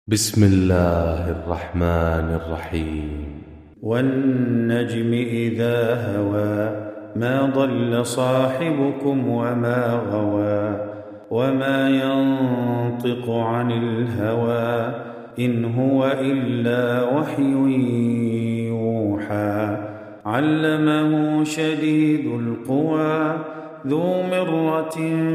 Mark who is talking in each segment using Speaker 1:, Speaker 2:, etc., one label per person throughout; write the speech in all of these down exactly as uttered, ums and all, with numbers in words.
Speaker 1: بسم الله الرحمن الرحيم.
Speaker 2: والنجم إذا هوى ما ضل صاحبكم وما غوى وما ينطق عن الهوى إن هو إلا وحي يوحى علمه شديد القوى ذو مرة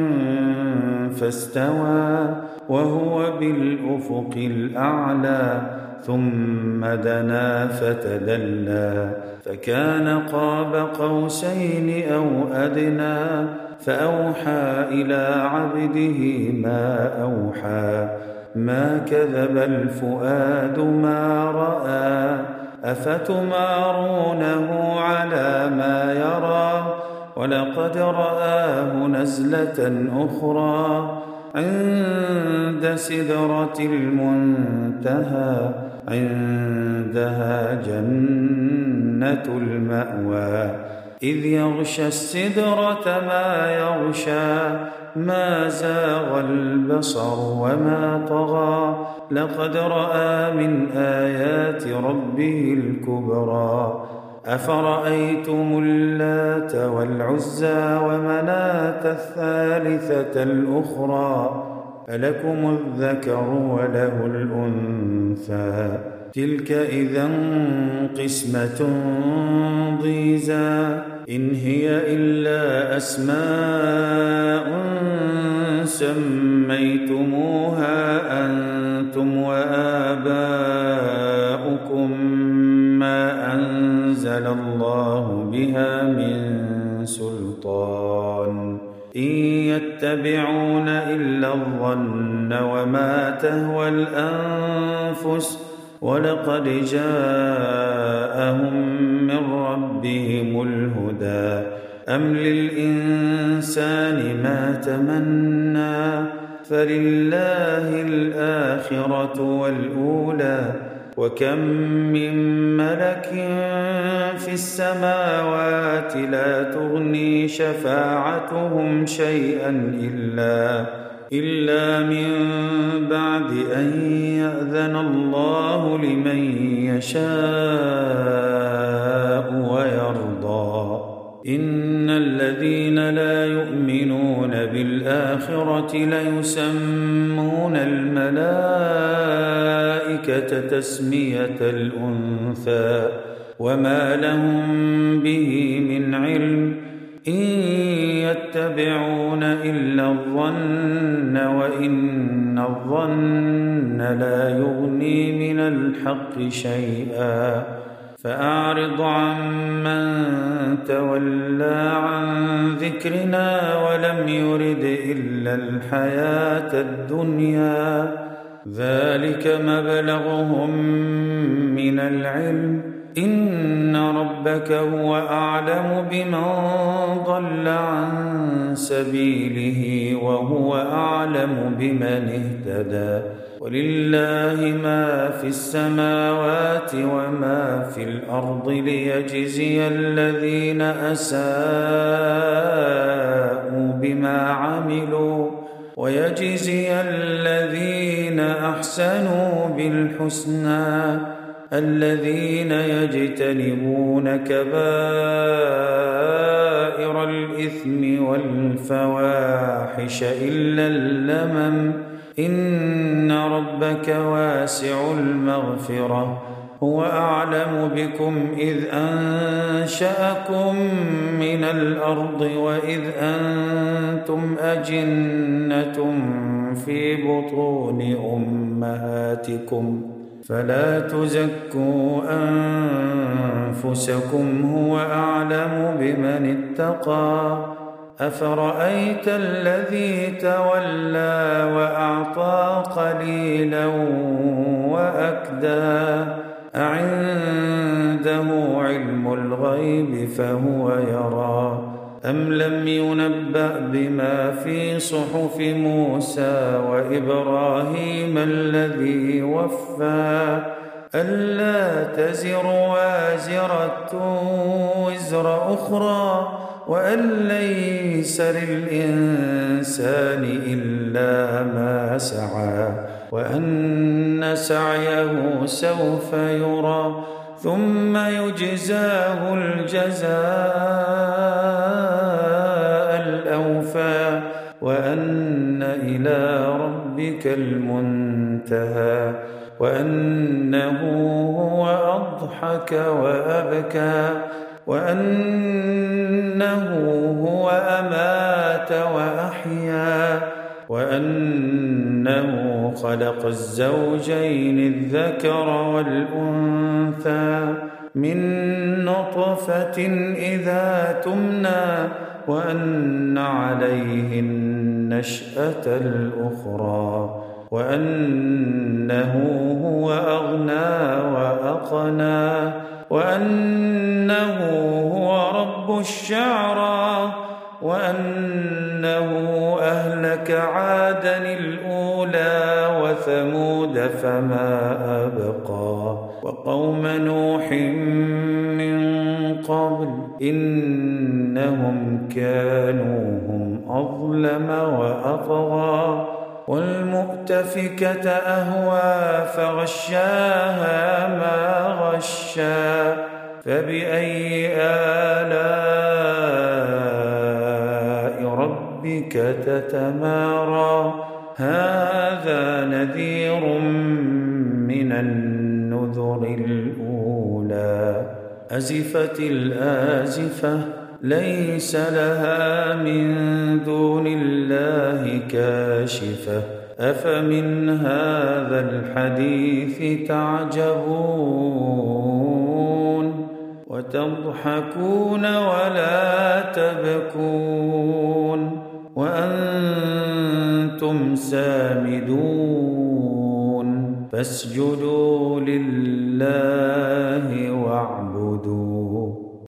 Speaker 2: فاستوى وهو بالأفق الأعلى ثم دنا فتدلى فكان قاب قوسين أو أدنى فأوحى إلى عبده ما أوحى ما كذب الفؤاد ما رأى أفتمارونه على ما يرى ولقد رآه نزلة أخرى عند سدرة المنتهى عندها جنة المأوى إذ يغشى السدرة ما يغشى ما زاغ البصر وما طغى لقد رأى من آيات ربه الكبرى أفرأيتم اللات والعزى ومناة الثالثة الأخرى ألكم الذكر وله الأنثى تلك إذا قسمة ضيزى إن هي إلا أسماء سميتموها أنتم وآباؤكم ما أنزل الله بها من سلطان إن يتبعون إلا الظن وما تهوى الأنفس ولقد جاءهم من ربهم الهدى أم للإنسان ما تمنى فلله الآخرة والأولى وكم من ملك في السماوات لا تغني شفاعتهم شيئا إلا إلا من بعد أن يأذن الله لمن يشاء ويرضى إن الذين لا يؤمنون بالآخرة ليسمون الملائكة تسمية الأنثى وما لهم به من علم إن يتبعون إلا الظن وإن الظن لا يغني من الحق شيئا فأعرض عمن تولى عن ذكرنا ولم يرد إلا الحياة الدنيا ذلك مبلغهم من العلم إن ربك هو أعلم بمن ضل عن سبيله وهو أعلم بمن اهتدى ولله ما في السماوات وما في الأرض ليجزي الذين أساءوا بما عملوا ويجزي الذين أحسنوا بالحسنى الذين يجتنبون كبائر الإثم والفواحش إلا اللمم إن ربك واسع المغفرة هو أعلم بكم إذ أنشأكم من الأرض وإذ أنتم أجنة في بطون أمهاتكم فلا تزكوا أنفسكم هو أعلم بمن اتقى أفرأيت الذي تولى وأعطى قليلا وأكدى أعنده علم الغيب فهو يرى أم لم ينبأ بما في صحف موسى وإبراهيم الذي وفى ألا تزر وازرة وزر أخرى وأن ليس للإنسان إلا ما سعى وأن سعيه سوف يرى ثم يجزاه الجزاء الأوفى وأن إلى ربك المنتهى وأنه هو أضحك وأبكى وأنه هو أمات وأحيا وأنه خلق الزوجين الذكر والأنثى من نطفة إذا تمنى وأن عليه النشأة الأخرى وأنه هو أغنى وأقنى وأنه هو رب الشعرى وأنه أهلك عادا الأولى وثمود فما أبقى وقوم نوح من قبل إنهم كانوا هم أظلم وأطغى والمؤتفكة أهوى فغشاها ما غشا فبأي آلاء ربك تتمارى هذا نذير من النذر الأولى أزفت الآزفة ليس لها من دون الله كاشفة أفمن هذا الحديث تعجبون وتضحكون ولا تبكون وأنتم سامدون فاسجدوا لله واعبدوا